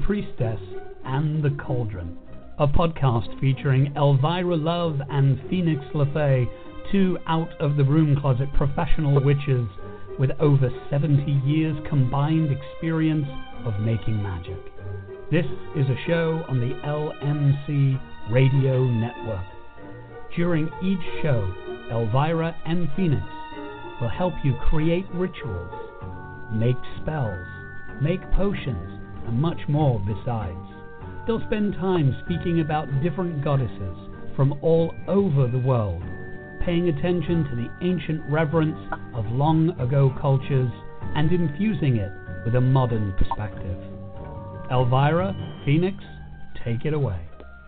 Priestess and the Cauldron, a podcast featuring Elvira Love and Phoenix LaFay, two out-of-the-room closet professional witches with over 70 years combined experience of making magic. This is a show on the LMC Radio Network. During each show, Elvira and Phoenix will help you create rituals, make spells, make potions, and much more besides. They'll spend time speaking about different goddesses from all over the world, paying attention to the ancient reverence of long-ago cultures and infusing it with a modern perspective. Elvira, Phoenix, take it away.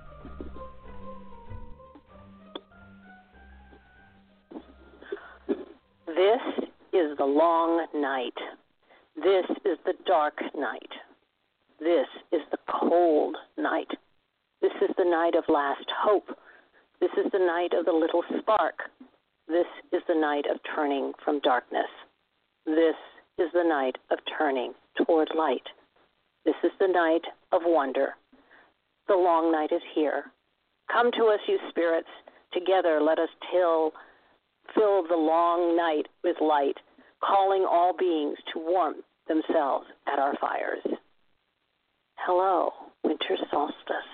This is the long night. This is the dark night. This is the cold night. This is the night of last hope. This is the night of the little spark. This is the night of turning from darkness. This is the night of turning toward light. This is the night of wonder. The long night is here. Come to us, you spirits. Together let us fill the long night with light, calling all beings to warm themselves at our fires. Hello, winter solstice.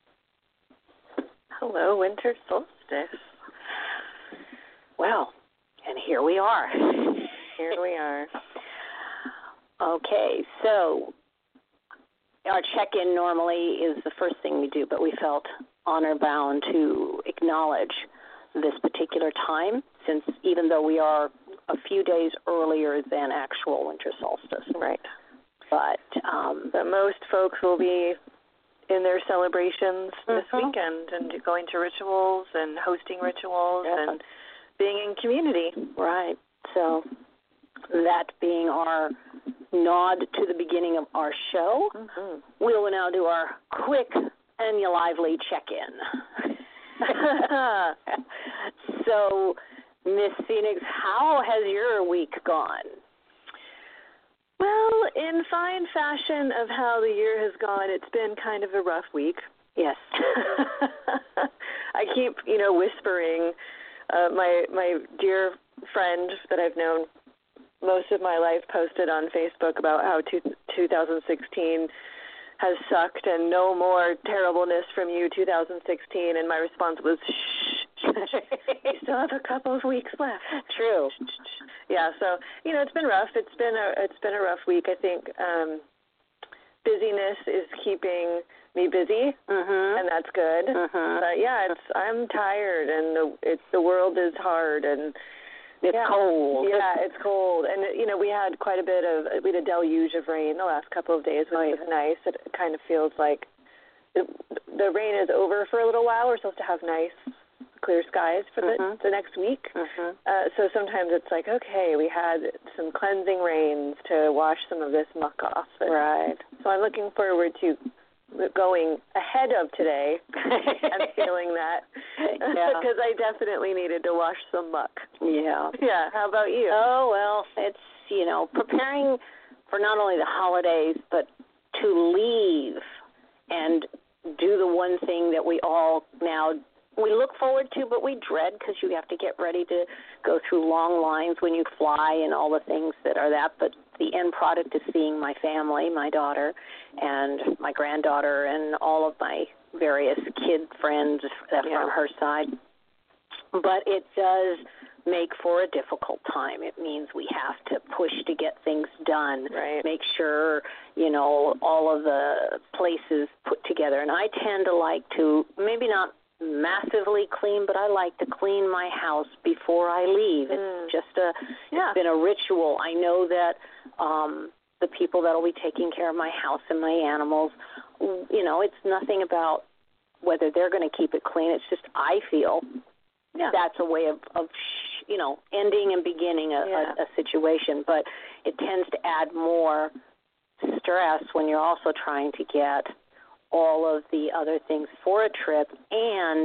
Hello, winter solstice. Well, and here we are. Here we are. Okay, so our check-in normally is the first thing we do, but we felt honor-bound to acknowledge this particular time, since even though we are a few days earlier than actual winter solstice. Right. But most folks will be in their celebrations this weekend and going to rituals and hosting rituals and being in community. Right. So that being our nod to the beginning of our show, we will now do our quick and lively check-in. So, Miss Phoenix, how has your week gone? Well, in fine fashion of how the year has gone, it's been kind of a rough week. Yes. I keep, whispering. My dear friend that I've known most of my life posted on Facebook about how 2016 has sucked and no more terribleness from you, 2016. And my response was, shh, you still have a couple of weeks left. True. Yeah, so, it's been rough. It's been a rough week. I think busyness is keeping me busy, and that's good. But, yeah, I'm tired, and the world is hard, and it's cold. Yeah, it's cold. And, we had a deluge of rain the last couple of days, which was nice. It kind of feels like the rain is over for a little while. We're supposed to have nice, clear skies for the next week. So sometimes it's like, okay, we had some cleansing rains to wash some of this muck off. Right. So I'm looking forward to going ahead of today and feeling that because I definitely needed to wash some muck. Yeah. Yeah. How about you? Oh, well, it's, preparing for not only the holidays, but to leave and do the one thing that we all now we look forward to, but we dread because you have to get ready to go through long lines when you fly and all the things that are that. But the end product is seeing my family, my daughter and my granddaughter and all of my various kid friends from her side. But it does make for a difficult time. It means we have to push to get things done, make sure, all of the places put together. And I tend to like to, maybe not massively clean, but I like to clean my house before I leave. It's just it's been a ritual. I know that the people that will be taking care of my house and my animals, it's nothing about whether they're going to keep it clean. It's just I feel that's a way of ending and beginning a situation. But it tends to add more stress when you're also trying to get all of the other things for a trip and,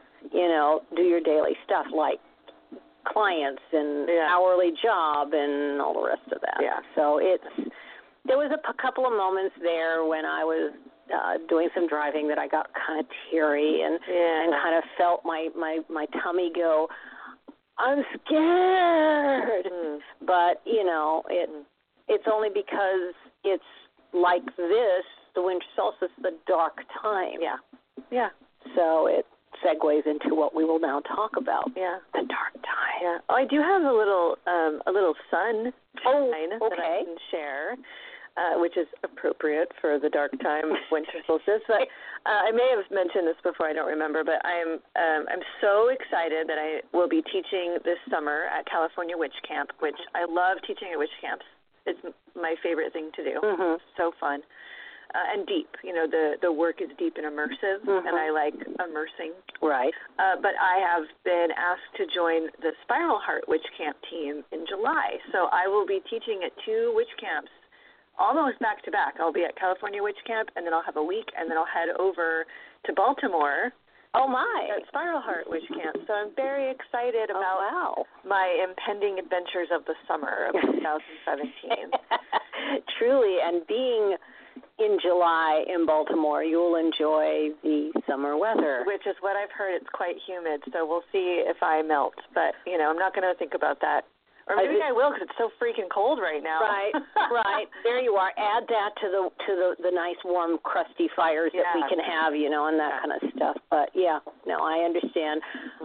do your daily stuff like clients and hourly job and all the rest of that. Yeah. So there was a couple of moments there when I was doing some driving that I got kind of teary and kind of felt my tummy go, I'm scared. But, you know, it's only because it's like this, the winter solstice, the dark time. Yeah. Yeah. So it segues into what we will now talk about. Yeah. The dark time. Yeah. Oh, I do have a little sun shine that I can share, which is appropriate for the dark time, winter solstice. But I may have mentioned this before, I don't remember, but I'm so excited that I will be teaching this summer at California Witch Camp, which I love teaching at witch camps. It's my favorite thing to do. So fun. And deep. You know, the work is deep and immersive, and I like immersing. Right. But I have been asked to join the Spiral Heart Witch Camp team in July. So I will be teaching at 2 witch camps almost back to back. I'll be at California Witch Camp, and then I'll have a week, and then I'll head over to Baltimore. Oh, my. At Spiral Heart Witch Camp. So I'm very excited about my impending adventures of the summer of 2017. Truly, and being in July in Baltimore, you'll enjoy the summer weather. Which is what I've heard. It's quite humid, so we'll see if I melt. But, you know, I'm not going to think about that. Or maybe I will because it's so freaking cold right now. Right, right. There you are. Add that to the nice, warm, crusty fires that we can have, you know, and that kind of stuff. But, yeah, no, I understand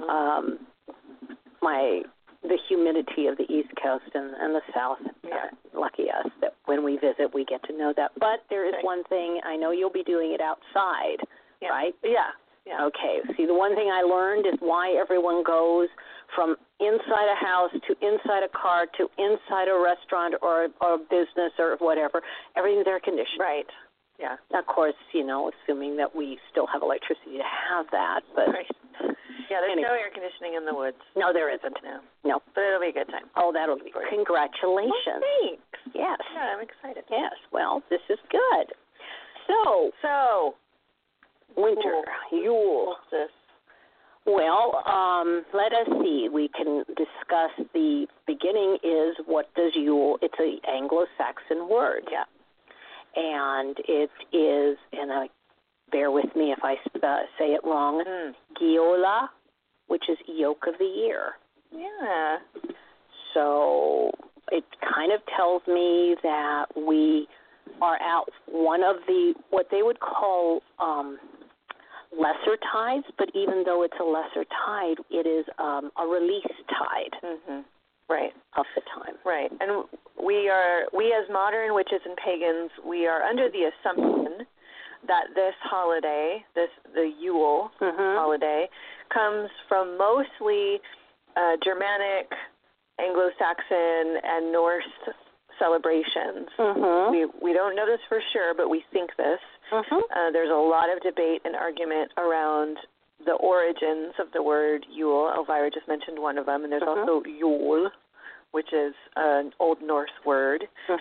the humidity of the East Coast and the South. Lucky us that when we visit we get to know that. But there is one thing. I know you'll be doing it outside, right? Yeah. Okay. See, the one thing I learned is why everyone goes from inside a house to inside a car to inside a restaurant or a business or whatever. Everything's air conditioned. Right. Yeah. Of course, you know, assuming that we still have electricity to have that. But yeah, there's no air conditioning in the woods. No, there isn't. No. But it'll be a good time. Oh, that'll be great. Congratulations. Well, thanks. Yes. Yeah, I'm excited. Yes. Well, this is good. So winter, Yule. Solstice. Well, let us see. We can discuss the beginning is what does Yule, it's an Anglo-Saxon word. Yeah. And it is, and bear with me if I say it wrong, Giola, which is yoke of the year. Yeah. So it kind of tells me that we are at one of the, what they would call lesser tides, but even though it's a lesser tide, it is a release tide. Right. Of the time. Right. And we as modern witches and pagans, we are under the assumption that this holiday, the Yule holiday, comes from mostly Germanic, Anglo-Saxon, and Norse celebrations. We don't know this for sure, but we think this. There's a lot of debate and argument around the origins of the word Yule. Elvira just mentioned one of them, and there's also Yule, which is an Old Norse word.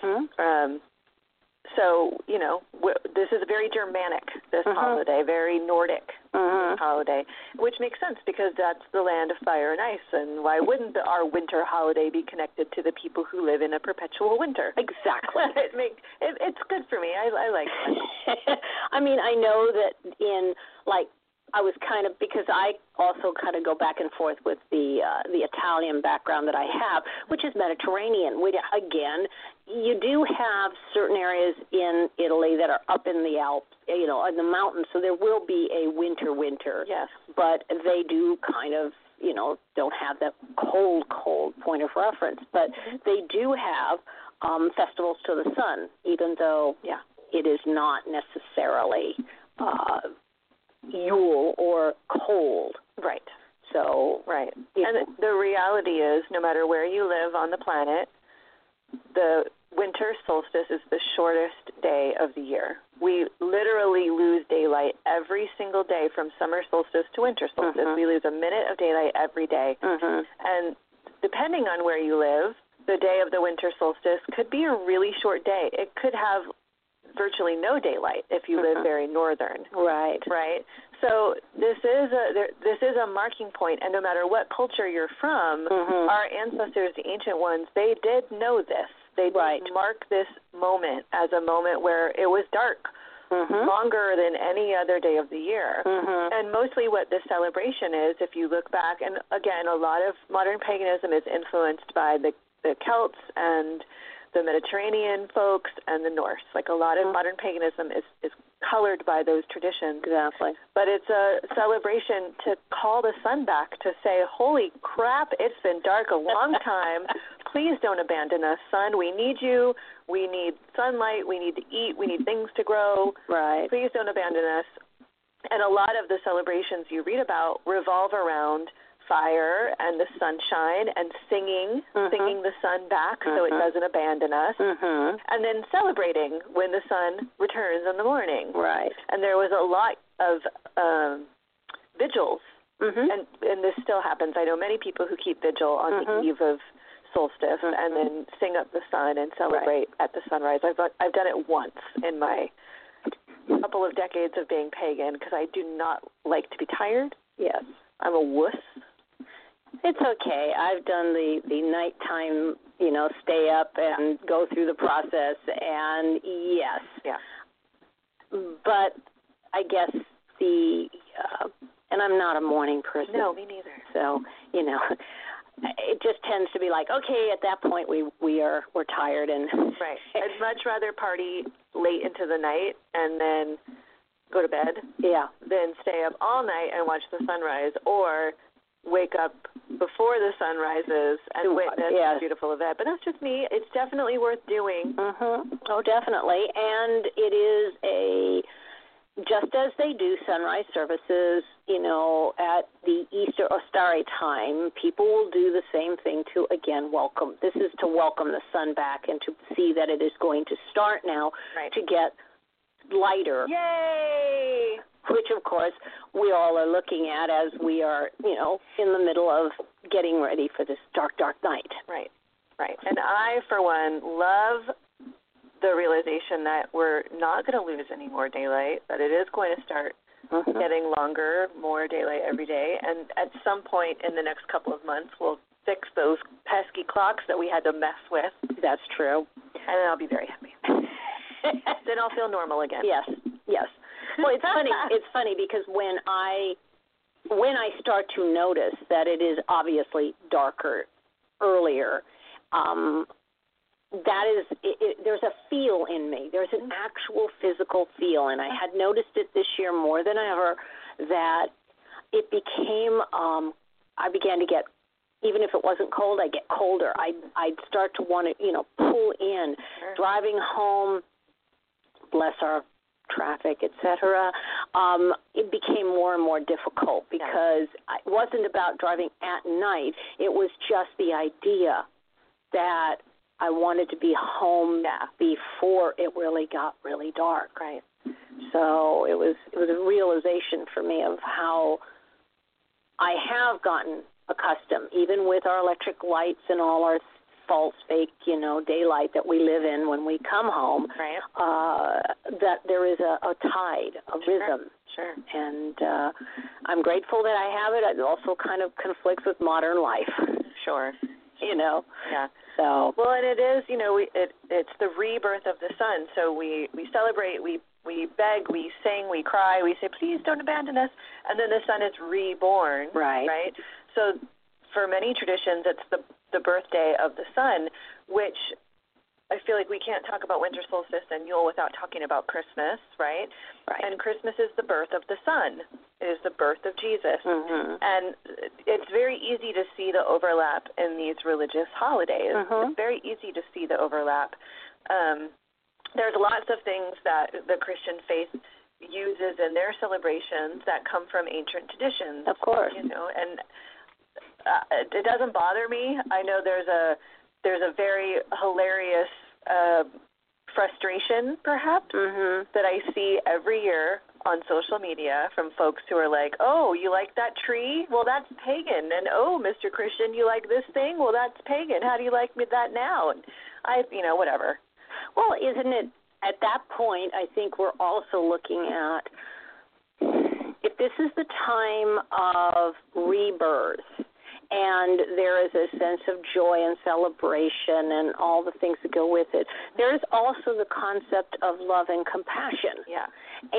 So, you know, this is very Germanic, this holiday, very Nordic holiday, which makes sense because that's the land of fire and ice, and why wouldn't our winter holiday be connected to the people who live in a perpetual winter? Exactly. It's good for me. I like it. I mean, I know that in, like, I was kind of, because I also kind of go back and forth with the Italian background that I have, which is Mediterranean, which, again, you do have certain areas in Italy that are up in the Alps, you know, in the mountains, so there will be a winter. Yes. But they do kind of, you know, don't have that cold point of reference. But they do have festivals to the sun, even though it is not necessarily Yule or cold. Right. So, right. And the reality is, no matter where you live on the planet, the winter solstice is the shortest day of the year. We literally lose daylight every single day from summer solstice to winter solstice. We lose a minute of daylight every day. And depending on where you live, the day of the winter solstice could be a really short day. It could have virtually no daylight if you live very northern. Right. So this is a marking point, and no matter what culture you're from, our ancestors, the ancient ones, they did know this. They Right. mark this moment as a moment where it was dark, longer than any other day of the year. And mostly what this celebration is, if you look back, and again, a lot of modern paganism is influenced by the Celts and the Mediterranean folks and the Norse. Like a lot of modern paganism is colored by those traditions. Exactly. But it's a celebration to call the sun back, to say, holy crap, it's been dark a long time. Please don't abandon us, sun. We need you. We need sunlight. We need to eat. We need things to grow. Right. Please don't abandon us. And a lot of the celebrations you read about revolve around fire and the sunshine and singing the sun back so it doesn't abandon us, and then celebrating when the sun returns in the morning. Right. And there was a lot of vigils, and this still happens. I know many people who keep vigil on the eve of solstice and then sing up the sun and celebrate at the sunrise. I've done it once in my couple of decades of being pagan because I do not like to be tired. Yes. I'm a wuss. It's okay. I've done the nighttime, stay up and go through the process, and yes. Yeah. But I guess and I'm not a morning person. No, me neither. So, it just tends to be like, okay, at that point we're tired and right. I'd much rather party late into the night and then go to bed. Yeah. Than stay up all night and watch the sunrise, or wake up before the sun rises and witness a beautiful event. But that's just me. It's definitely worth doing. Oh, definitely. And it is just as they do sunrise services, at the Easter or Starry time, people will do the same thing to, again, welcome. This is to welcome the sun back and to see that it is going to start now to get lighter. Yay! Which, of course, we all are looking at as we are, in the middle of getting ready for this dark, dark night. Right, right. And I, for one, love the realization that we're not going to lose any more daylight, that it is going to start getting longer, more daylight every day. And at some point in the next couple of months, we'll fix those pesky clocks that we had to mess with. That's true. And then I'll be very happy. Then I'll feel normal again. Yes, yes. Well, it's funny. It's funny because when I start to notice that it is obviously darker earlier, there's a feel in me. There's an actual physical feel, and I had noticed it this year more than ever that it became. I began to get, even if it wasn't cold, I get colder. I'd start to want to, pull in. Driving home, bless our traffic, etc., it became more and more difficult because it wasn't about driving at night. It was just the idea that I wanted to be home before it really got really dark. Right. So it was a realization for me of how I have gotten accustomed, even with our electric lights and all our false, fake, daylight that we live in when we come home, that there is a tide, a rhythm. Sure. And I'm grateful that I have it. It also kind of conflicts with modern life. Sure. Yeah. So. Well, and it is, it's the rebirth of the sun. So we celebrate, we beg, we sing, we cry, we say, please don't abandon us. And then the sun is reborn. Right. So for many traditions, it's the birthday of the sun, which I feel like we can't talk about winter solstice and Yule without talking about Christmas, right? And Christmas is the birth of the sun. It is the birth of Jesus. And it's very easy to see the overlap in these religious holidays. It's very easy to see the overlap. There's lots of things that the Christian faith uses in their celebrations that come from ancient traditions. Of course. And it doesn't bother me. I know there's a very hilarious frustration, perhaps, that I see every year on social media from folks who are like, oh, you like that tree? Well, that's pagan. And, oh, Mr. Christian, you like this thing? Well, that's pagan. How do you like that now? And whatever. Well, isn't it at that point, I think we're also looking at if this is the time of rebirth, and there is a sense of joy and celebration and all the things that go with it. There is also the concept of love and compassion. Yeah.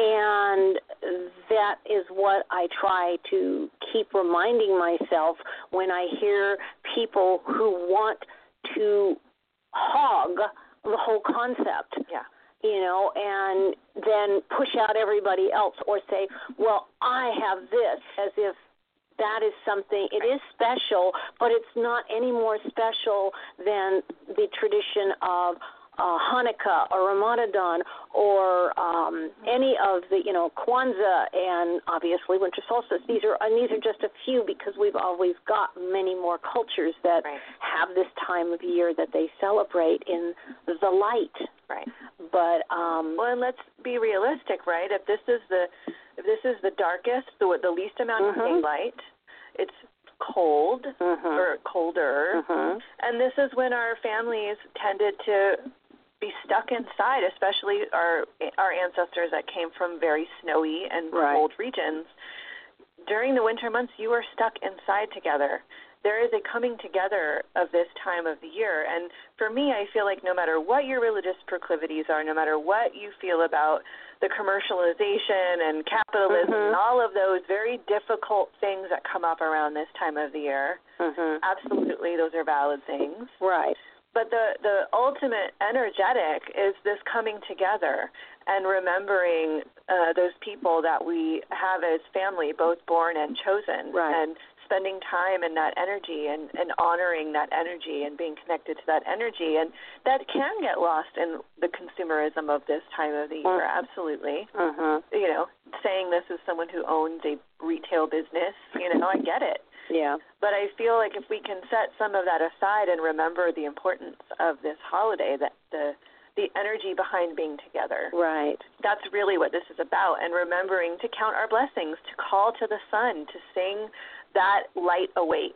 And that is what I try to keep reminding myself when I hear people who want to hog the whole concept. Yeah. You know, and then push out everybody else or say, well, I have this, as if that is something, it is special, but it's not any more special than the tradition of Hanukkah or Ramadan or any of the, Kwanzaa and obviously winter solstice. These are just a few because we've always got many more cultures that have this time of year that they celebrate in the light. Right. But well, and let's be realistic, right? If this is the darkest, the least amount of daylight, it's cold or colder, and this is when our families tended to be stuck inside, especially our ancestors that came from very snowy and cold regions. During the winter months, you are stuck inside together. There is a coming together of this time of the year. And for me, I feel like no matter what your religious proclivities are, no matter what you feel about the commercialization and capitalism and all of those very difficult things that come up around this time of the year, absolutely those are valid things. Right. But the ultimate energetic is this coming together and remembering those people that we have as family, both born and chosen, and spending time in that energy and honoring that energy and being connected to that energy. And that can get lost in the consumerism of this time of the year, absolutely. Saying this as someone who owns a retail business, I get it. Yeah. But I feel like if we can set some of that aside and remember the importance of this holiday, that the energy behind being together. Right. That's really what this is about, and remembering to count our blessings, to call to the sun, to sing that light awake.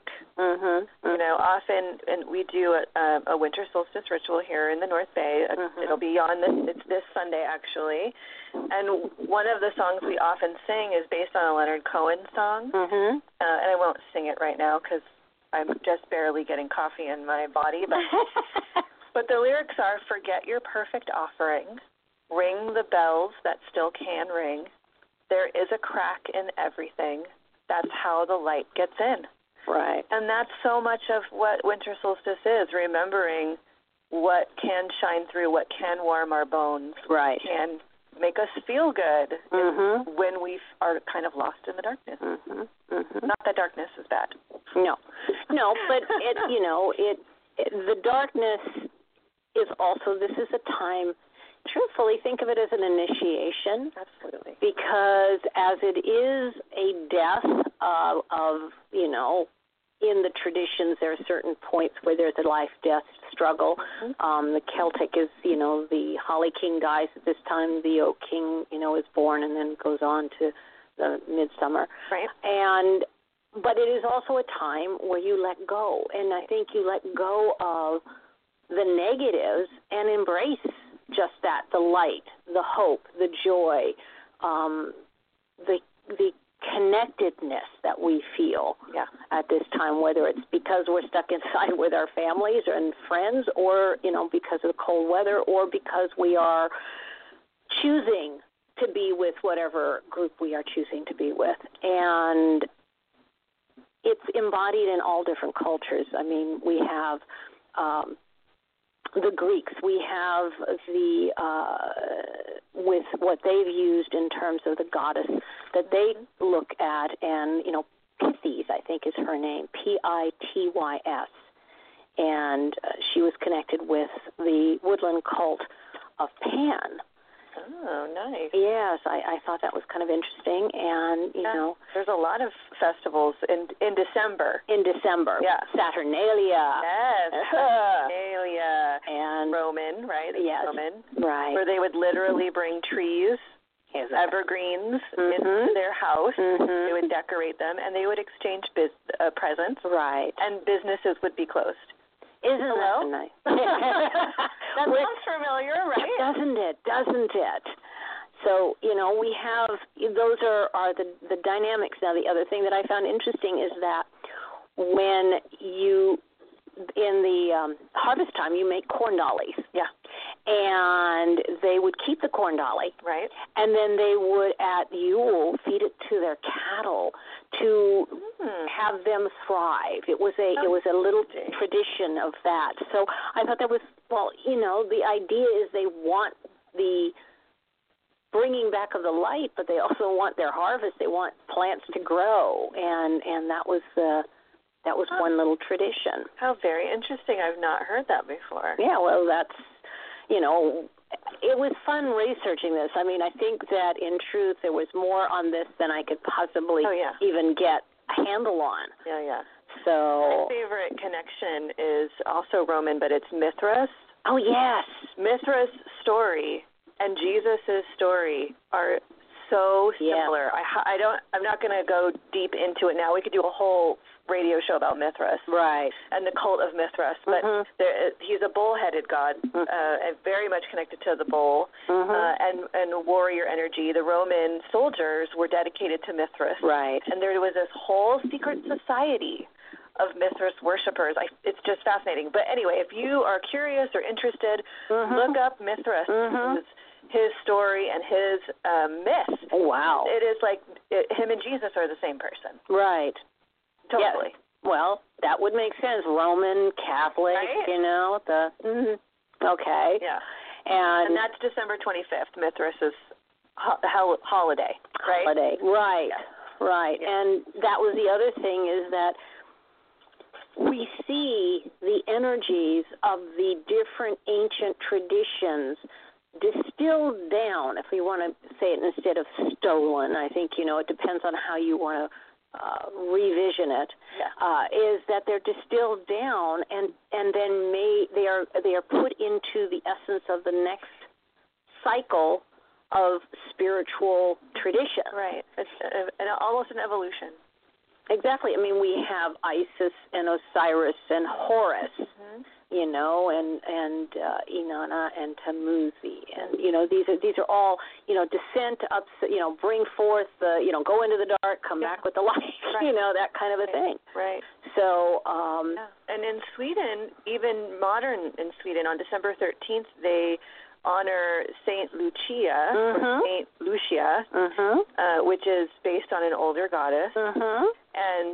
Often, and we do a winter solstice ritual here in the North Bay. It'll be it's this Sunday, actually. And one of the songs we often sing is based on a Leonard Cohen song. And I won't sing it right now because I'm just barely getting coffee in my body. But the lyrics are, forget your perfect offering, ring the bells that still can ring. There is a crack in everything. That's how the light gets in. Right. And that's so much of what winter solstice is, remembering what can shine through, what can warm our bones, can make us feel good when we are kind of lost in the darkness. Not that darkness is bad. No, but the darkness is also, this is a time, truthfully, think of it as an initiation. Absolutely. Because as it is a death of in the traditions, there are certain points where there's a life-death struggle. The Celtic is, the Holly King dies at this time, the Oak King, is born and then goes on to the midsummer. Right. But it is also a time where you let go, and I think you let go of the negatives and embrace just that, the light, the hope, the joy, the connectedness that we feel at this time, whether it's because we're stuck inside with our families and friends or, because of the cold weather or because we are choosing to be with whatever group we are choosing to be with. And it's embodied in all different cultures. I mean, we have the Greeks, we have with what they've used in terms of the goddess that they look at, and, Pythis, I think is her name, Pitys, and she was connected with the woodland cult of Pan. Oh, nice. Yes, I thought that was kind of interesting, and, there's a lot of festivals in December. Yeah. Saturnalia. Yes, Saturnalia. And Roman, right? Yes. Roman. Right. Where they would literally bring trees, evergreens, into their house. They would decorate them, and they would exchange presents. Right. And businesses would be closed. Isn't that nice? That sounds familiar, right? Doesn't it? So, we have, those are the dynamics. Now, the other thing that I found interesting is that when you, in the harvest time, you make corn dollies. Yeah. And they would keep the corn dolly. Right. And then they would, at Yule, feed it to their cattle to have them thrive. It was a little tradition of that. So I thought that was, well, you know, the idea is they want the bringing back of the light, but they also want their harvest. They want plants to grow, and that was one little tradition. How very interesting. I've not heard that before. Yeah, well, that's, you know, it was fun researching this. I mean, I think that in truth there was more on this than I could possibly even get a handle on. Yeah, yeah. So my favorite connection is also Roman, but it's Mithras. Oh, yes. Mithras' story and Jesus' story are so similar. Yeah. I'm not going to go deep into it now. We could do a whole radio show about Mithras, right, and the cult of Mithras. But he's a bull-headed god, and very much connected to the bull, and warrior energy. The Roman soldiers were dedicated to Mithras, right, and there was this whole secret society of Mithras worshippers. It's just fascinating. But anyway, if you are curious or interested, look up Mithras. His story and his myth. Oh, wow. It is like him and Jesus are the same person. Right. Totally. Yes. Well, that would make sense. Roman, Catholic, right? You know, okay. Yeah. And that's December 25th, Mithras' holiday, right? Holiday. Right. Yeah. Right. Yeah. And that was the other thing, is that we see the energies of the different ancient traditions distilled down, if we want to say it instead of stolen. I think, you know, it depends on how you want to revision it. Is that they're distilled down and then they are put into the essence of the next cycle of spiritual tradition. Right. It's almost an evolution. Exactly. I mean, we have Isis and Osiris and Horus, you know, and Inanna and Tammuz, and you know, these are all, you know, descent up, you know, bring forth the, you know, go into the dark, come back with the light, you know, that kind of a thing. Right. So, and in Sweden, even modern in Sweden, on December 13th, they honor Saint Lucia, or Saint Lucia, which is based on an older goddess, and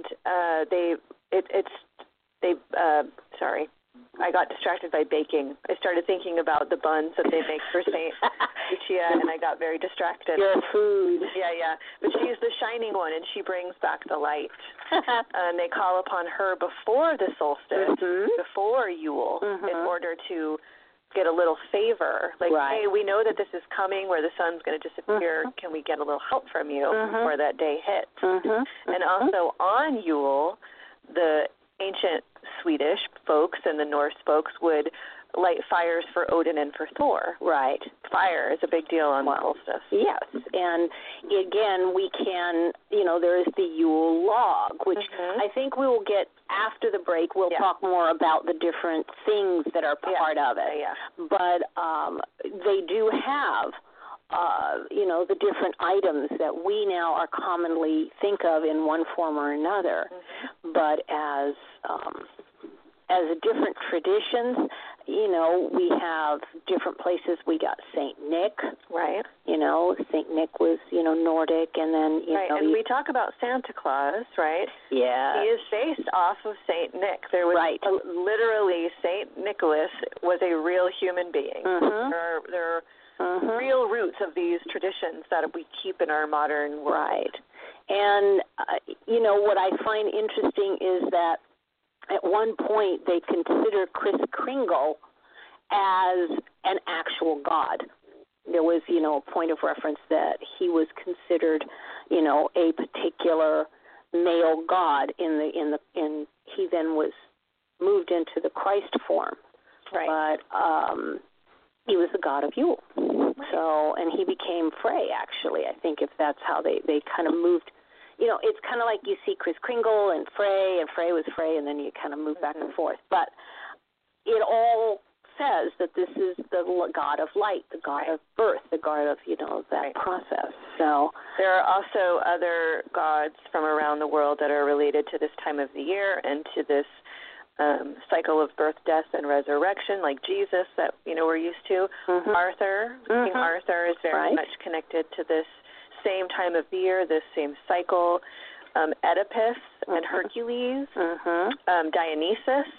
sorry, I got distracted by baking. I started thinking about the buns that they make for Saint Lucia, and I got very distracted. Your food. Yeah. But she's the shining one, and she brings back the light. And they call upon her before the solstice, before Yule, in order to get a little favor. Like, hey, we know that this is coming where the sun's going to disappear. Can we get a little help from you before that day hits? And also on Yule, the ancient Swedish folks and the Norse folks would light fires for Odin and for Thor. Right. Fire is a big deal on the solstice. Yes. And again, we can, you know, there is the Yule log, which I think we will get after the break. We'll talk more about the different things that are part of it. But they do have, you know, the different items that we now are commonly think of in one form or another, but as different traditions. You know, we have different places. We got Saint Nick, right? You know, Saint Nick was, you know, Nordic, and then you know, and we talk about Santa Claus, right? Yeah, he is based off of Saint Nick. There was literally Saint Nicholas was a real human being. There are real roots of these traditions that we keep in our modern world. Right. And you know, what I find interesting is that at one point they considered Kris Kringle as an actual god. There was, you know, a point of reference that he was considered, you know, a particular male god in he then was moved into the Christ form. Right. But he was the god of Yule. So, and he became Frey, actually. I think if that's how they kind of moved. You know, it's kind of like you see Kris Kringle and Frey was Frey, and then you kind of move back and forth. But it all says that this is the god of light, the god of birth, the god of, that process. So there are also other gods from around the world that are related to this time of the year and to this cycle of birth, death, and resurrection, like Jesus that, we're used to. Arthur, King Arthur is very much connected to this same time of the year, this same cycle. Oedipus and Hercules, Dionysus.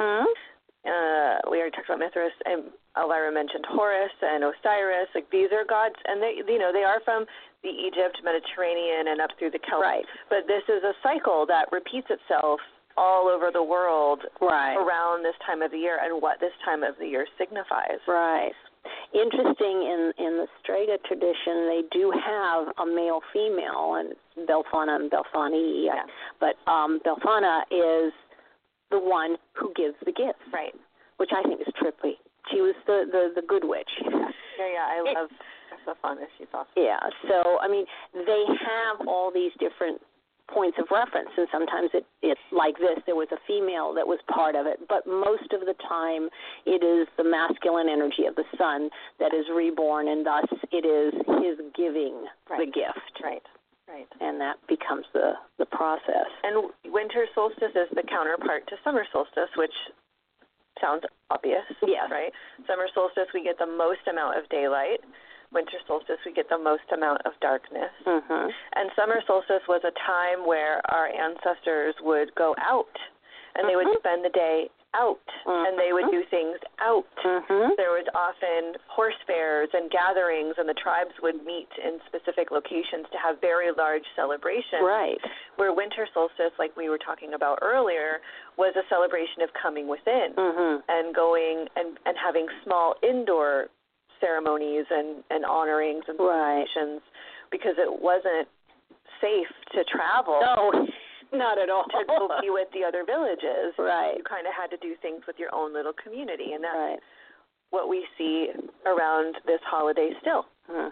We already talked about Mithras, and Elvira mentioned Horus and Osiris. Like, these are gods, and they are from the Egypt, Mediterranean, and up through the Celtic. Right. But this is a cycle that repeats itself all over the world around this time of the year and what this time of the year signifies. Right. Interesting, in the Strega tradition, they do have a male-female, and it's Belphana and Belphani. Yeah. But Belphana is the one who gives the gifts, which I think is trippy. She was the good witch. Yeah, I love Belphana. She's awesome. Yeah, so, I mean, they have all these different points of reference, and sometimes it's like this. There was a female that was part of it, but most of the time it is the masculine energy of the sun that is reborn, and thus it is his giving the gift. Right. And that becomes the process. And winter solstice is the counterpart to summer solstice, which sounds obvious. Yes. Right? Summer solstice, we get the most amount of daylight. Winter solstice, we get the most amount of darkness. And summer solstice was a time where our ancestors would go out, and they would spend the day out, and they would do things out. There was often horse fairs and gatherings, and the tribes would meet in specific locations to have very large celebrations. Right. Where winter solstice, like we were talking about earlier, was a celebration of coming within and going and having small indoor ceremonies and honorings and celebrations because it wasn't safe to travel. No, not at all. To go be with the other villages. Right. You kind of had to do things with your own little community, and that's what we see around this holiday still.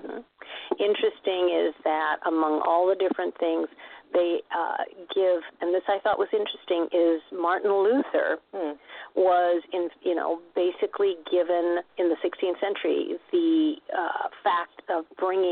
Interesting is that among all the different things they give, and this I thought was interesting, is Martin Luther was basically given in the 16th century the fact of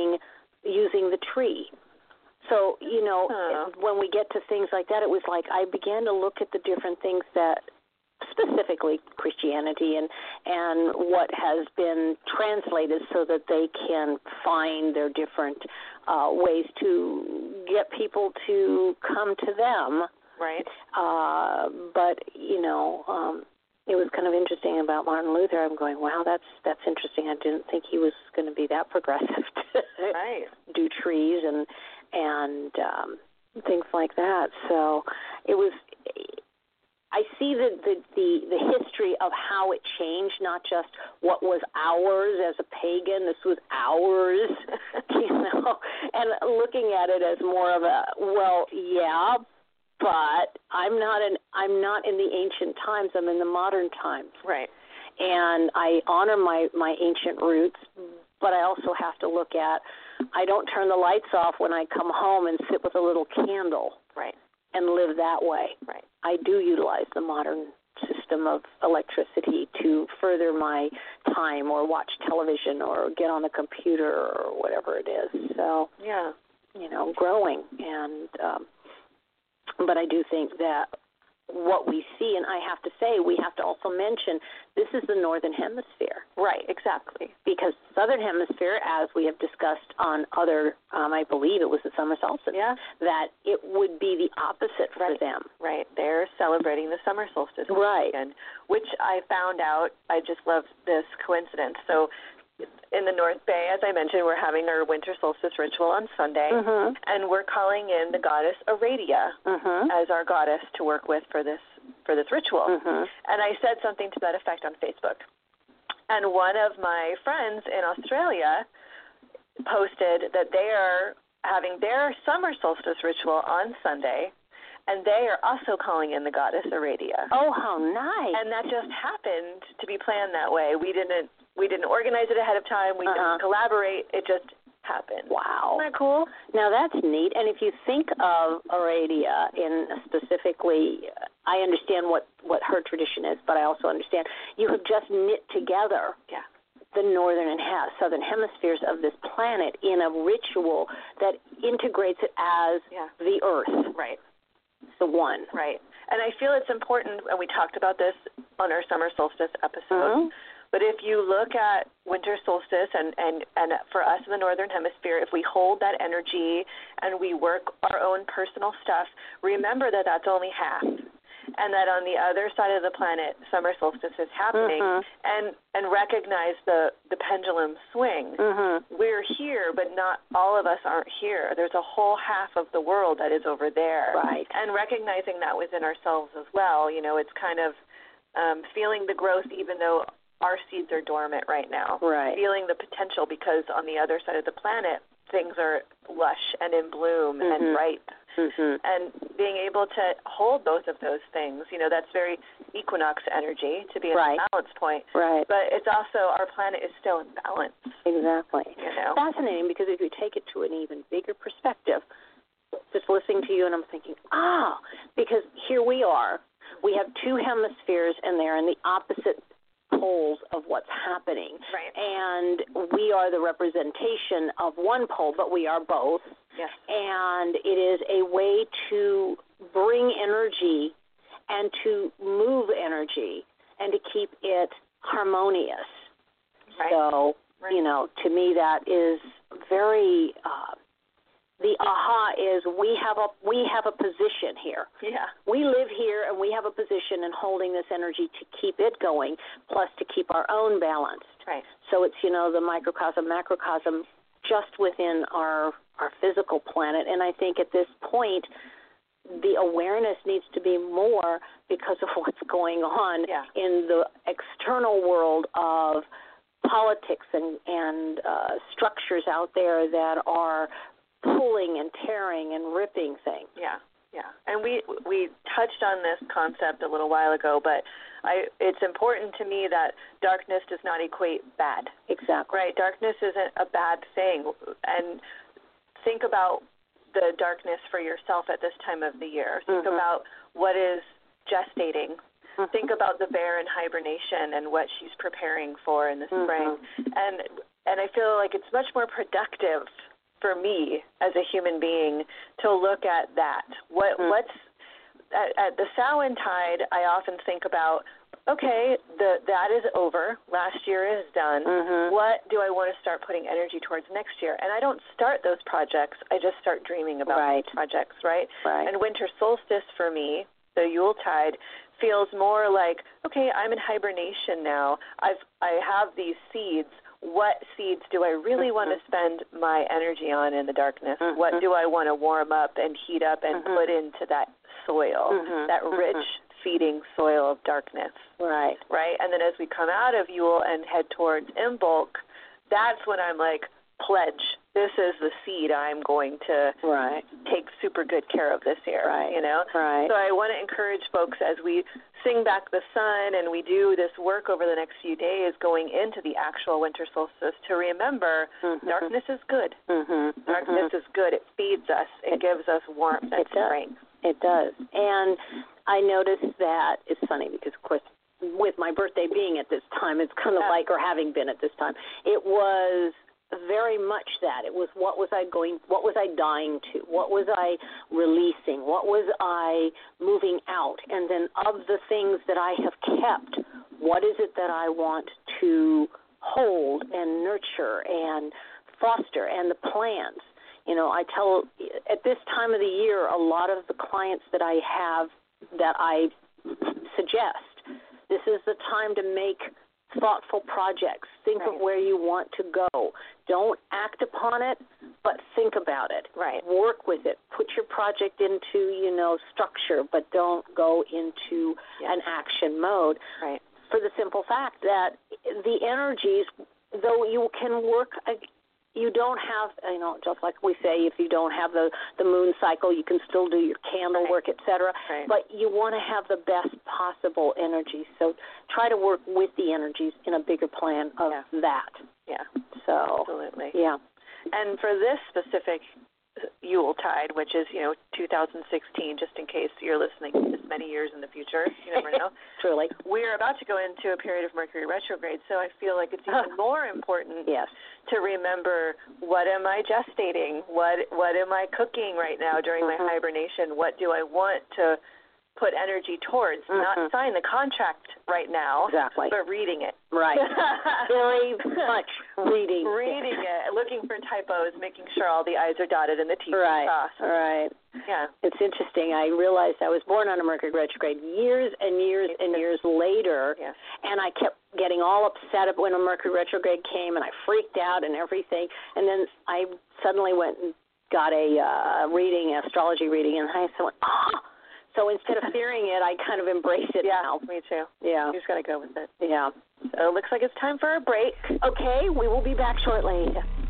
using the tree. So, when we get to things like that, it was like I began to look at the different things that specifically Christianity and what has been translated so that they can find their different ways to get people to come to them. Right. But, it was kind of interesting about Martin Luther. I'm going, wow, that's interesting. I didn't think he was going to be that progressive to do trees and things like that. So it was. I see the history of how it changed, not just what was ours as a pagan. This was ours, and looking at it as more of a but I'm not in the ancient times. I'm in the modern times. Right. And I honor my ancient roots, but I also have to look at, I don't turn the lights off when I come home and sit with a little candle. Right. And live that way. Right. I do utilize the modern system of electricity to further my time or watch television or get on the computer or whatever it is. So, growing. And but I do think that what we see, and I have to say, we have to also mention, this is the Northern Hemisphere. Right, exactly. Because Southern Hemisphere, as we have discussed on other, I believe it was the summer solstice, that it would be the opposite for them. Right, they're celebrating the summer solstice. Right. Which I found out, I just love this coincidence. So in the North Bay, as I mentioned, we're having our winter solstice ritual on Sunday, and we're calling in the goddess Aradia as our goddess to work with for this ritual. And I said something to that effect on Facebook. And one of my friends in Australia posted that they are having their summer solstice ritual on Sunday, and they are also calling in the goddess Aradia. Oh, how nice. And that just happened to be planned that way. We didn't organize it ahead of time. We didn't collaborate. It just happen. Wow. Isn't that cool? Now that's neat. And if you think of Aradia in specifically, I understand what her tradition is, but I also understand you have just knit together the northern and southern hemispheres of this planet in a ritual that integrates it as the earth. Right. The one. Right. And I feel it's important, and we talked about this on our summer solstice episode, but if you look at winter solstice and for us in the northern hemisphere, if we hold that energy and we work our own personal stuff, remember that that's only half. And that on the other side of the planet, summer solstice is happening, and recognize the pendulum swing. We're here, but not all of us aren't here. There's a whole half of the world that is over there. Right. And recognizing that within ourselves as well. You know, it's kind of feeling the growth even though our seeds are dormant right now. Right. Feeling the potential because on the other side of the planet, things are lush and in bloom and ripe. And being able to hold both of those things, you know, that's very equinox energy to be in a balance point. Right. But it's also, our planet is still in balance. Exactly. You know? Fascinating, because if you take it to an even bigger perspective, just listening to you and I'm thinking, because here we are, we have two hemispheres and they're in the opposite poles of what's happening. Right. And we are the representation of one pole, but we are both. Yes. And it is a way to bring energy and to move energy and to keep it harmonious. Right. So, you know, to me that is very the aha is we have a position here. Yeah. We live here and we have a position in holding this energy to keep it going, plus to keep our own balanced. Right. So it's, you know, the microcosm, macrocosm just within our physical planet. And I think at this point the awareness needs to be more because of what's going on in the external world of politics and structures out there that are pulling and tearing and ripping things. Yeah, yeah. And we touched on this concept a little while ago, but it's important to me that darkness does not equate bad. Exactly. Right? Darkness isn't a bad thing. And think about the darkness for yourself at this time of the year. Think about what is gestating. Think about the bear in hibernation and what she's preparing for in the spring. And I feel like it's much more productive for me as a human being to look at that. What's at the Samhain tide, I often think about, okay, that is over. Last year is done. What do I want to start putting energy towards next year? And I don't start those projects. I just start dreaming about those projects, right? And winter solstice for me, the Yuletide, feels more like, okay, I'm in hibernation now. I have these seeds. What seeds do I really want to spend my energy on in the darkness? What do I want to warm up and heat up and put into that soil, that rich, feeding soil of darkness? Right. Right? And then as we come out of Yule and head towards Imbolc, that's when I'm like, pledge, this is the seed I'm going to take super good care of this year, you know? Right. So I want to encourage folks as we sing back the sun and we do this work over the next few days going into the actual winter solstice to remember darkness is good. Darkness is good. It feeds us. It gives us warmth and strength. It does. And I noticed that it's funny because, of course, with my birthday being at this time, it's kind of like, or having been at this time, it was very much that. It was what was I dying to? What was I releasing? What was I moving out? And then of the things that I have kept, what is it that I want to hold and nurture and foster, and the plans? You know, I tell, at this time of the year, a lot of the clients that I have that I suggest, this is the time to make thoughtful projects. Think of where you want to go. Don't act upon it, but think about it. Work with it. Put your project into, you know, structure, but don't go into an action mode. For the simple fact that the energies, though you can work, you don't have, you know, just like we say, if you don't have the moon cycle, you can still do your candle work, et cetera. But you want to have the best possible energy. So try to work with the energies in a bigger plan of that. Yeah. So, absolutely. Yeah. And for this specific Yuletide, which is, 2016, just in case you're listening this many years in the future, you never know. Truly. We're about to go into a period of Mercury retrograde, so I feel like it's even more important to remember, what am I gestating? What am I cooking right now during my hibernation? What do I want to put energy towards? Not sign the contract right now, but reading it. Right. Very much reading it, looking for typos, making sure all the I's are dotted and the T's are crossed. Right. Yeah. It's interesting. I realized I was born on a Mercury retrograde years and years and years later, and I kept getting all upset when a Mercury retrograde came, and I freaked out and everything. And then I suddenly went and got a astrology reading, and I went, So instead of fearing it, I kind of embrace it now. Me too. Yeah. You just got to go with it. Yeah. So it looks like it's time for a break. Okay, we will be back shortly.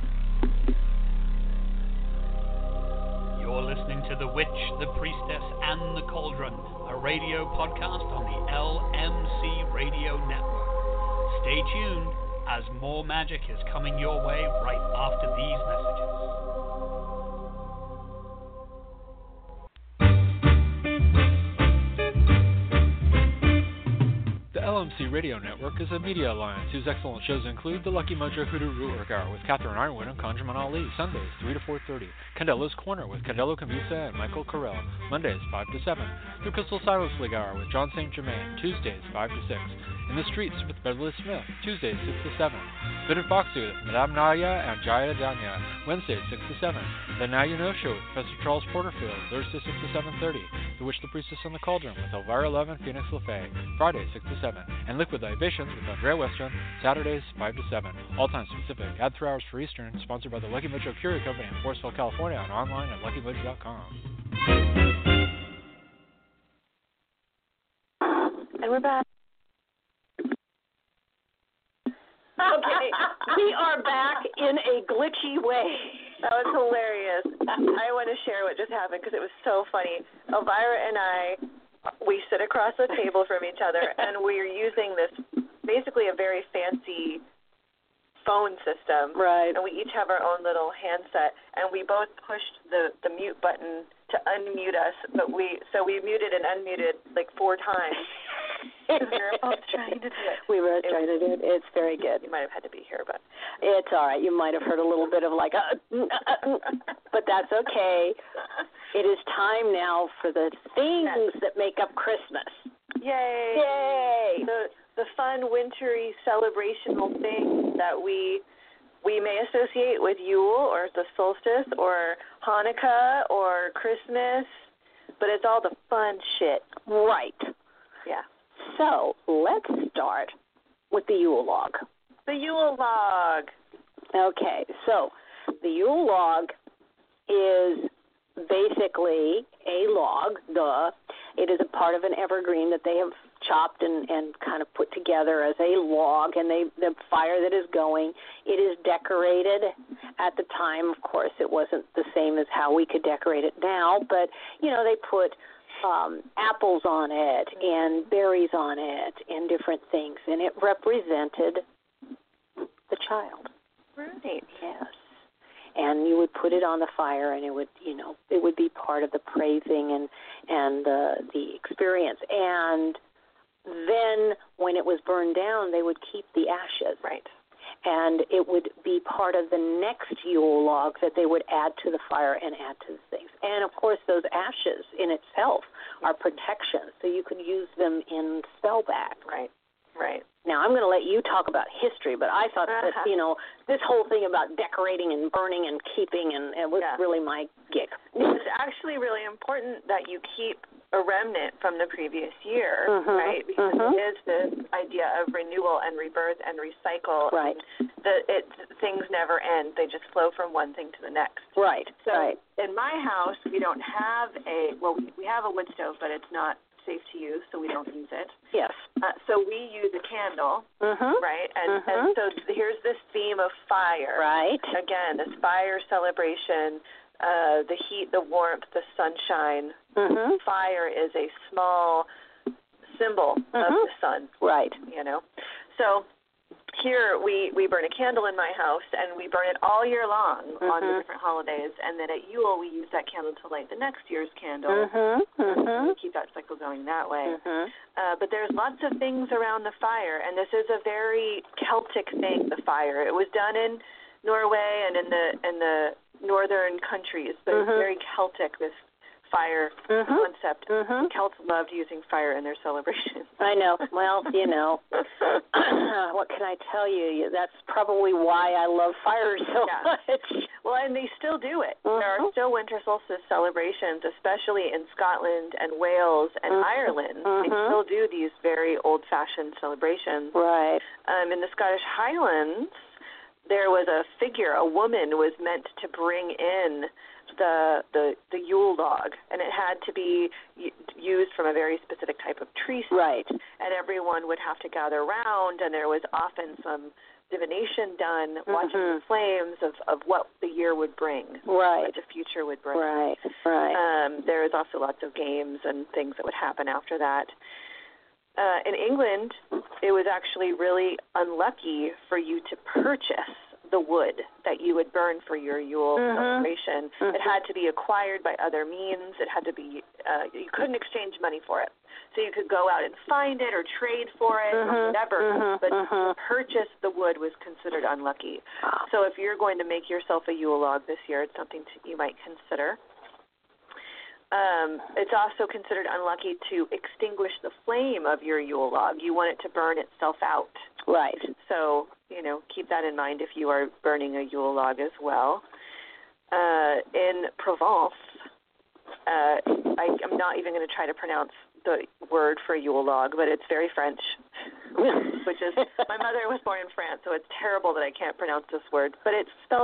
You're listening to The Witch, the Priestess, and the Cauldron, a radio podcast on the LMC Radio Network. Stay tuned, as more magic is coming your way right after these messages. The LMC Radio Network is a media alliance whose excellent shows include The Lucky Mojo Hoodoo Rootwork Hour with Catherine Ironwood and Conjurman Ali, Sundays 3 to 4:30, Candelo's Corner with Candelo Cambusa and Michael Carell, Mondays 5 to 7, The Crystal Silence League Hour with John St. Germain, Tuesdays 5 to 6, In the Streets with Beverly Smith, Tuesdays 6 to 7, Fitted Foxy with Madame Naya and Jaya Danya, Wednesdays 6 to 7, The Now You Know Show with Professor Charles Porterfield, Thursday 6 to 7:30, The Witch, the Priestess, and the Cauldron with Elvira Love and Phoenix LaFay, Fridays 6 to 7, and Liquid Libations with Andrea Western, Saturdays 5 to 7, all time specific, add 3 hours for Eastern, sponsored by the Lucky Mojo Curio Company in Forestville, California, and online at luckymojo.com. And we're back. Okay, we are back in a glitchy way. That was hilarious. I want to share what just happened because it was so funny. Elvira and I, we sit across the table from each other, and we're using this, basically a very fancy phone system. Right. And we each have our own little handset, and we both pushed the mute button to unmute us, but we muted and unmuted like 4 times. We were both trying to do it. We were trying to do it. It's very good. You might have had to be here, but it's all right. You might have heard a little bit of like, but that's okay. It is time now for the things that make up Christmas. Yay! Yay! The fun, wintry, celebrational things that we may associate with Yule or the solstice or Hanukkah or Christmas, but it's all the fun shit. Right. Yeah. So let's start with the Yule log. The Yule log. Okay, so the Yule log is basically a log, It is a part of an evergreen that they have chopped and kind of put together as a log, and the fire that is going, it is decorated. At the time, of course, it wasn't the same as how we could decorate it now, but, they put apples on it and berries on it and different things, and it represented the child. Right. Yes. And you would put it on the fire, and it would, it would be part of the praising and the experience. And then when it was burned down, they would keep the ashes. Right. And it would be part of the next Yule log that they would add to the fire and add to the things. And, of course, those ashes in itself are protection, so you could use them in spellback. Right, right. Now, I'm going to let you talk about history, but I thought that, this whole thing about decorating and burning and keeping and was really my gig. It's actually really important that you keep a remnant from the previous year, right? Because it is this idea of renewal and rebirth and recycle. Right. Things never end. They just flow from one thing to the next. Right. So in my house, we don't have we have a wood stove, but it's not safe to use, so we don't use it. Yes. So we use a candle, right? And so here's this theme of fire. Right. Again, this fire celebration, the heat, the warmth, the sunshine. Fire is a small symbol of the sun. Right. So here we burn a candle in my house, and we burn it all year long on the different holidays, and then at Yule we use that candle to light the next year's candle. We keep that cycle going that way. But there's lots of things around the fire, and this is a very Celtic thing, the fire. It was done in Norway and in the northern countries, but it's very Celtic, this fire concept. Celts loved using fire in their celebrations. I know. Well, you know, what can I tell you? That's probably why I love fire so much. Well, and they still do it. There are still winter solstice celebrations, especially in Scotland and Wales and Ireland. They still do these very old-fashioned celebrations. Right. In the Scottish Highlands, there was a figure, a woman was meant to bring in the Yule log, and it had to be used from a very specific type of tree. Right. And everyone would have to gather around, and there was often some divination done, watching the flames of what the year would bring, right, what the future would bring. Right. There was also lots of games and things that would happen after that. In England, it was actually really unlucky for you to purchase the wood that you would burn for your Yule celebration. It had to be acquired by other means. It had to be, you couldn't exchange money for it. So you could go out and find it or trade for it or whatever, but to purchase the wood was considered unlucky. So if you're going to make yourself a Yule log this year, it's something you might consider. It's also considered unlucky to extinguish the flame of your Yule log. You want it to burn itself out. Right. So, you know, keep that in mind if you are burning a Yule log as well. In Provence, I'm not even going to try to pronounce the word for Yule log, but it's very French, which is, my mother was born in France, so it's terrible that I can't pronounce this word, but it's spelled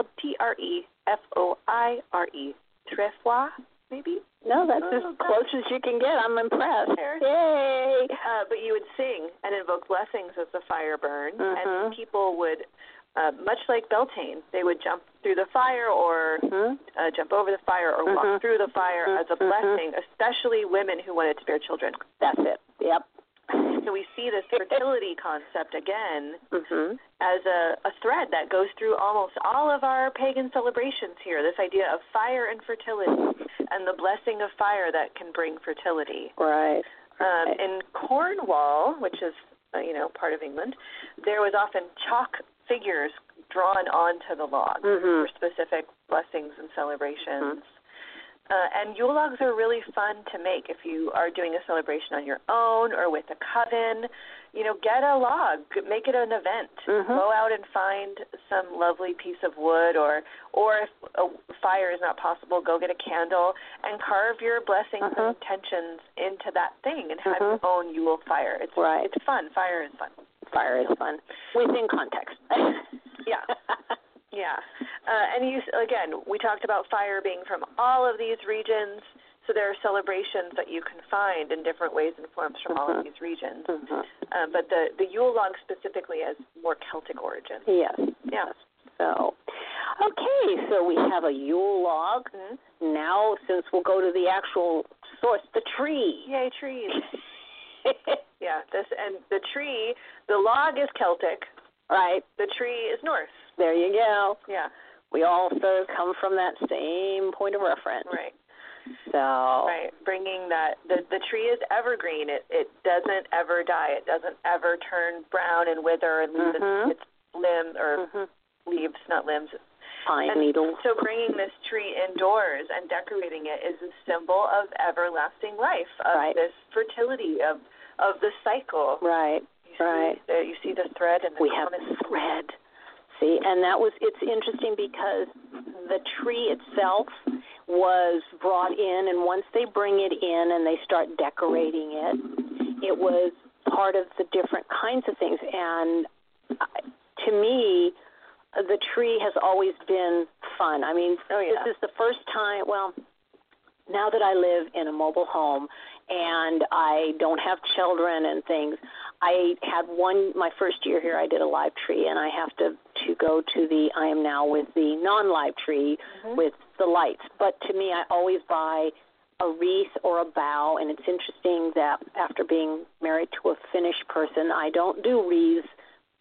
Trefoire, Trefoire, maybe? No, that's as close as you can get. I'm impressed. Yay! But you would sing and invoke blessings as the fire burned, and people would, much like Beltane, they would jump through the fire or jump over the fire or walk through the fire as a blessing, especially women who wanted to bear children. That's it. Yep. So we see this fertility concept again as a thread that goes through almost all of our pagan celebrations here, this idea of fire and fertility and the blessing of fire that can bring fertility. Right. In Cornwall, which is, part of England, there was often chalk figures drawn onto the log for specific blessings and celebrations. And Yule logs are really fun to make if you are doing a celebration on your own or with a coven. Get a log, make it an event. Go out and find some lovely piece of wood, or if a fire is not possible, go get a candle and carve your blessings and intentions into that thing and have your own Yule fire. It's fun. Fire is fun. Fire is fun within context. Yeah. And we talked about fire being from all of these regions, so there are celebrations that you can find in different ways and forms from all of these regions. But the Yule log specifically has more Celtic origins. Yes. Yeah. So we have a Yule log. Now, since we'll go to the actual source, the tree. Yay, trees. Yeah, the tree, the log is Celtic. Right. The tree is Norse. There you go. Yeah. We all sort of come from that same point of reference. Right. So. Right. Bringing that, the tree is evergreen. It doesn't ever die. It doesn't ever turn brown and wither and lose its limb or leaves, not limbs. Pine needles. So bringing this tree indoors and decorating it is a symbol of everlasting life, of this fertility, of the cycle. Right. You see the thread and we have the thread. See, and it's interesting because the tree itself was brought in, and once they bring it in and they start decorating it, it was part of the different kinds of things. And to me, the tree has always been fun. I mean, this is the first time, now that I live in a mobile home and I don't have children and things, I had my first year here, I did a live tree, and I have to go to I am now with the non-live tree with the lights. But to me, I always buy a wreath or a bough, and it's interesting that after being married to a Finnish person, I don't do wreaths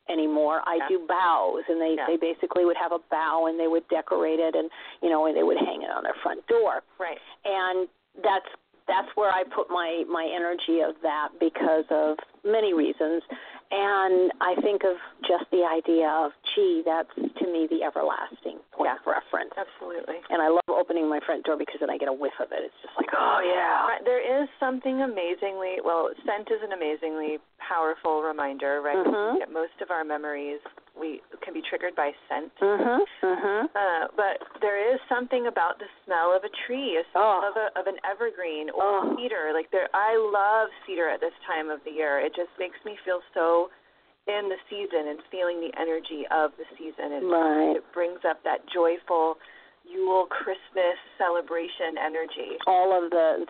anymore. I do boughs, and they basically would have a bough, and they would decorate it, and they would hang it on their front door. Right. And that's where I put my energy of that because of many reasons. And I think of just the idea of, that's, to me, the everlasting point of reference. Absolutely. And I love opening my front door because then I get a whiff of it. It's just like, oh, yeah. Right. There is something amazingly, scent is an amazingly powerful reminder, right? Mm-hmm. Most of our memories can be triggered by scent. Mm-hmm. Mm-hmm. But there is something about the smell of a tree, of an evergreen or cedar. I love cedar at this time of the year. It just makes me feel so in the season and feeling the energy of the season. It brings up that joyful Yule Christmas celebration energy. All of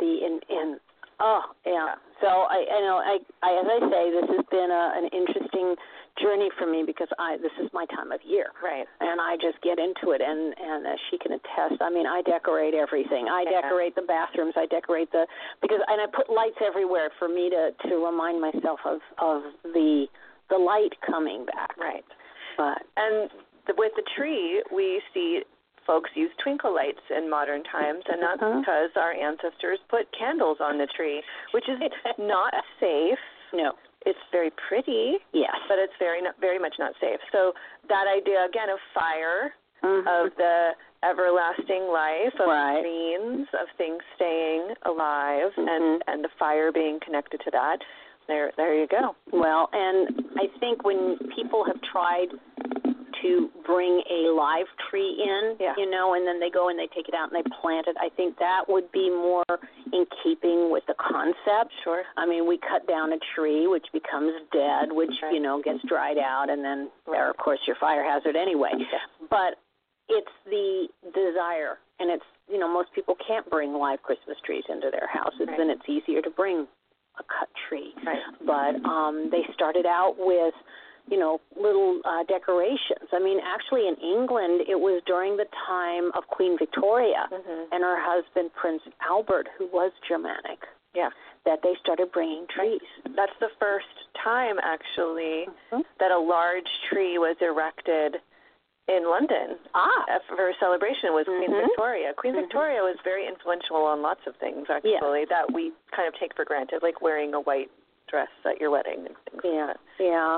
So as I say, this has been an interesting journey for me because this is my time of year. Right. And I just get into it, and as she can attest, I mean, I decorate everything. I decorate the bathrooms. I decorate and I put lights everywhere for me to remind myself of the light coming back. Right. And with the tree, we see folks use twinkle lights in modern times, and that's because our ancestors put candles on the tree, which is not safe. No. It's very pretty, yes, but it's very much not safe. So that idea, again, of fire, of the everlasting life, of greens, of things staying alive, and the fire being connected to that, there you go. Well, and I think when people have tried to bring a live tree in, and then they go and they take it out and they plant it, I think that would be more in keeping with the concept. Sure. I mean, we cut down a tree, which becomes dead, which, gets dried out, and then there, of course, your fire hazard anyway. Yeah. But it's the desire, and it's, most people can't bring live Christmas trees into their houses, and it's easier to bring a cut tree. Right. But they started out with little decorations. I mean, actually in England, it was during the time of Queen Victoria and her husband, Prince Albert, who was Germanic, that they started bringing trees. That's the first time, actually, that a large tree was erected in London for a celebration was Queen Victoria. Queen Victoria was very influential on lots of things, actually, that we kind of take for granted, like wearing a white dress at your wedding and things like that.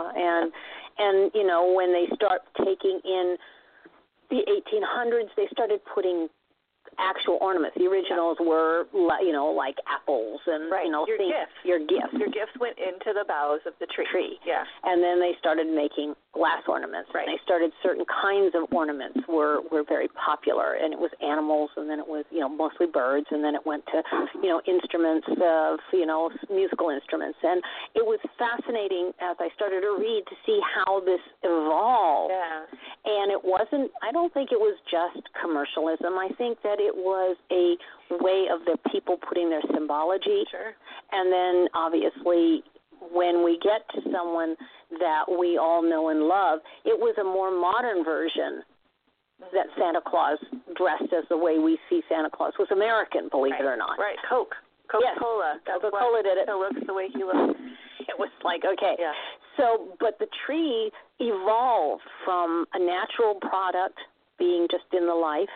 And when they start taking in the 1800s, they started putting actual ornaments. The originals were, like apples and, your gifts. Your gifts went into the boughs of the tree. Yeah. And then they started making glass ornaments. Right. And they started certain kinds of ornaments were very popular, and it was animals, and then it was, mostly birds, and then it went to, instruments of, musical instruments. And it was fascinating as I started to read to see how this evolved. Yeah. And I don't think it was just commercialism. I think that it was a way of the people putting their symbology. Sure. And then, obviously, when we get to someone that we all know and love, it was a more modern version that Santa Claus, dressed as the way we see Santa Claus, was American, believe it or not. Right, Coca-Cola. Yes. Coca-Cola did it. It looks the way he looks. It was like, okay. Yeah. So, but the tree evolved from a natural product being just in the life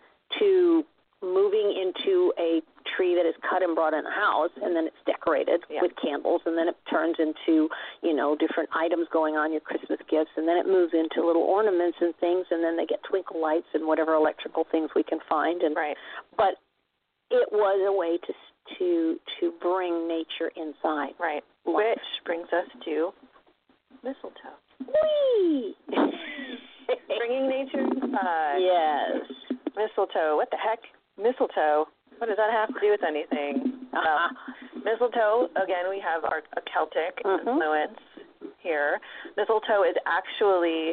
to moving into a tree that is cut and brought in a house, and then it's decorated with candles, and then it turns into, different items going on, your Christmas gifts, and then it moves into little ornaments and things, and then they get twinkle lights and whatever electrical things we can find. But it was a way to bring nature inside. Right. Which brings us to mistletoe. Whee! Bringing nature inside. Yes. Mistletoe. What the heck? Mistletoe. What does that have to do with anything? Mistletoe, again, we have a Celtic influence here. Mistletoe is actually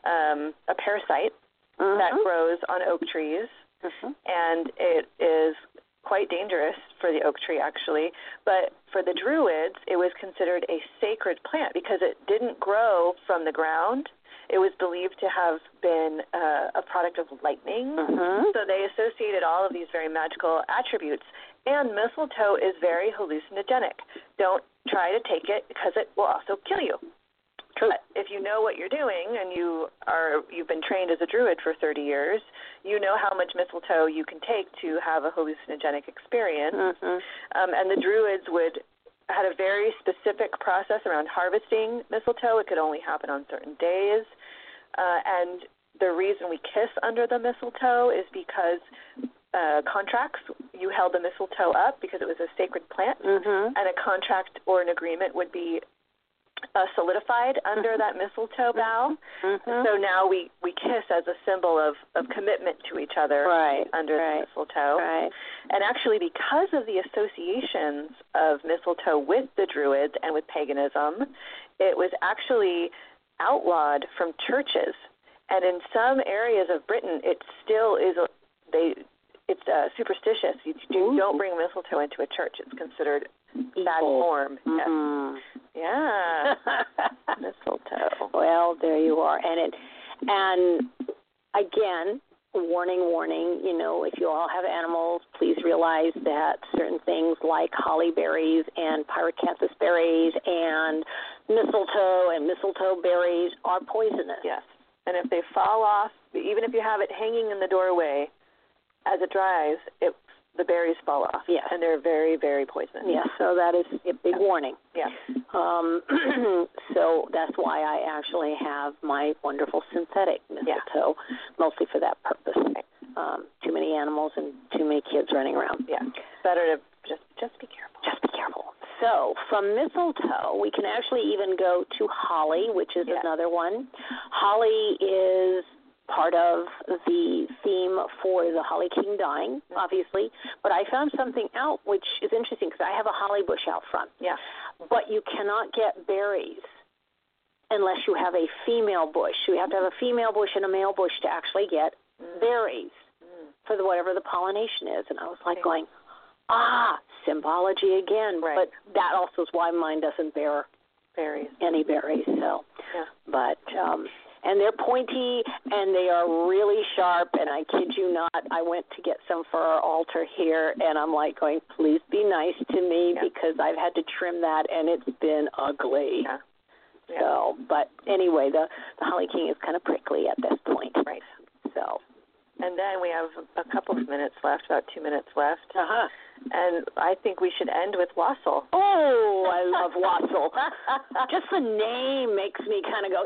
a parasite that grows on oak trees, and it is quite dangerous for the oak tree, actually. But for the Druids, it was considered a sacred plant because it didn't grow from the ground. It was believed to have been a product of lightning. So they associated all of these very magical attributes. And mistletoe is very hallucinogenic. Don't try to take it because it will also kill you. True. But if you know what you're doing and you've been trained as a druid for 30 years, you know how much mistletoe you can take to have a hallucinogenic experience. And the druids had a very specific process around harvesting mistletoe. It could only happen on certain days. And the reason we kiss under the mistletoe is because contracts, you held the mistletoe up because it was a sacred plant, and a contract or an agreement would be solidified under that mistletoe bough. So now we kiss as a symbol of commitment to each other under the mistletoe. And actually, because of the associations of mistletoe with the Druids and with paganism, it was actually outlawed from churches. And in some areas of Britain, it still is. It's superstitious. You don't bring mistletoe into a church. It's considered bad form. Yeah. Mistletoe. Well, there you are. And again, warning, if you all have animals, please realize that certain things like holly berries and pyrocanthus berries and mistletoe berries are poisonous. Yes. And if they fall off, even if you have it hanging in the doorway, as it dries, the berries fall off. Yes. And they're very, very poisonous. Yes, so that is a big warning. Yeah. So that's why I actually have my wonderful synthetic mistletoe, mostly for that purpose. Too many animals and too many kids running around. Yeah. Better to just be careful. Just be careful. So from mistletoe, we can actually even go to holly, which is another one. Holly is part of the theme for the Holly King dying, obviously. But I found something out which is interesting because I have a holly bush out front. Yeah. But you cannot get berries unless you have a female bush. You have to have a female bush and a male bush to actually get berries for whatever the pollination is. And I was like going, symbology again. Right. But that also is why mine doesn't bear any berries. So, but and they're pointy and they are really sharp. And I kid you not, I went to get some for our altar here, and I'm like going, please be nice to me because I've had to trim that and it's been ugly. Yeah. Yeah. So, but anyway, the Holly King is kind of prickly at this point. Right. So. And then we have a couple of minutes left, about 2 minutes left. And I think we should end with wassail. Oh, I love wassail. Just the name makes me kind of go,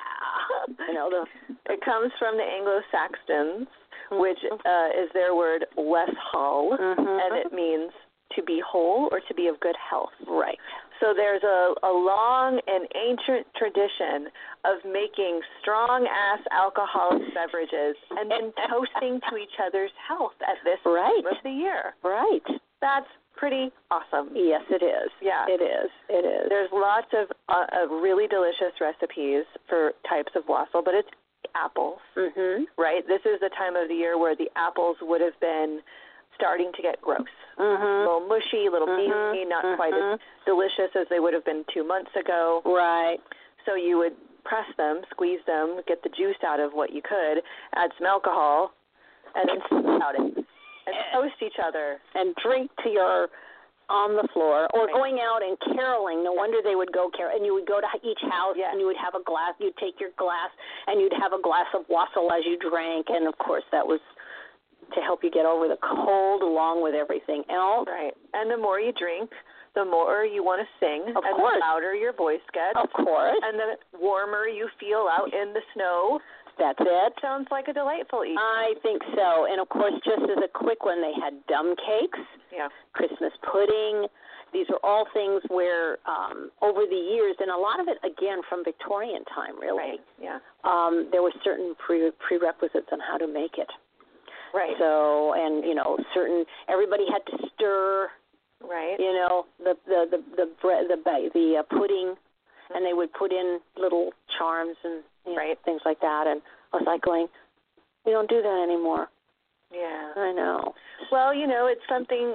yeah. It comes from the Anglo-Saxons, which is their word weshal, and it means to be whole or to be of good health. Right. So there's a long and ancient tradition of making strong-ass alcoholic beverages and then toasting to each other's health at this time of the year. Right. That's pretty awesome. Yes, it is. Yeah. It is. It is. There's lots of really delicious recipes for types of wassail, but it's apples, right? This is the time of the year where the apples would have been starting to get gross. A little mushy, a little mealy, not quite as delicious as they would have been 2 months ago. Right. So you would press them, squeeze them, get the juice out of what you could, add some alcohol, and then sip out it. And toast each other. And drink till you're on the floor. Or going out and caroling. No wonder they would go carol. And you would go to each house and you would have a glass. You'd take your glass and you'd have a glass of wassail as you drank. And, of course, that was to help you get over the cold along with everything else. Right. And the more you drink, the more you want to sing. Of and course. The louder your voice gets. Of course. And the warmer you feel out in the snow. That's it. Sounds like a delightful evening. I think so. And, of course, just as a quick one, they had dumb cakes, Christmas pudding. These are all things where over the years, and a lot of it, again, from Victorian time, really, there were certain prerequisites on how to make it. Right. So, and everybody had to stir. Right. The bread, the pudding, and they would put in little charms and things like that. And I was like going, we don't do that anymore. Yeah. I know. Well, it's something.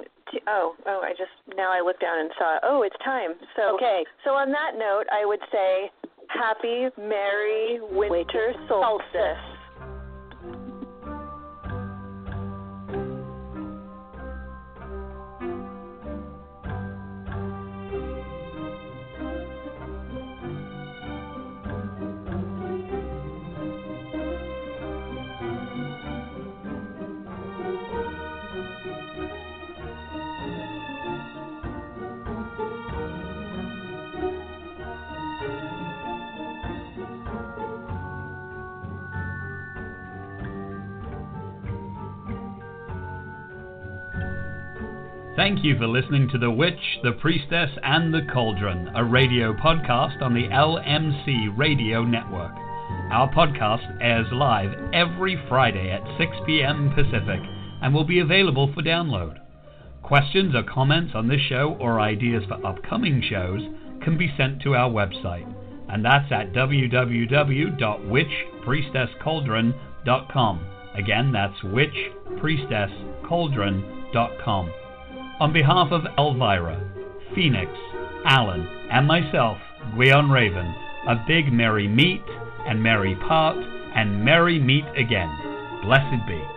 Now I looked down and saw. Oh, it's time. So So on that note, I would say, happy, merry winter solstice. Thank you for listening to The Witch, the Priestess, and the Cauldron, a radio podcast on the LMC Radio Network. Our podcast airs live every Friday at 6 p.m. Pacific and will be available for download. Questions or comments on this show or ideas for upcoming shows can be sent to our website, and that's at www.witchpriestesscauldron.com. Again, that's witchpriestesscauldron.com. On behalf of Elvira, Phoenix, Alan, and myself, Gwion Raven, a big merry meet and merry part and merry meet again. Blessed be.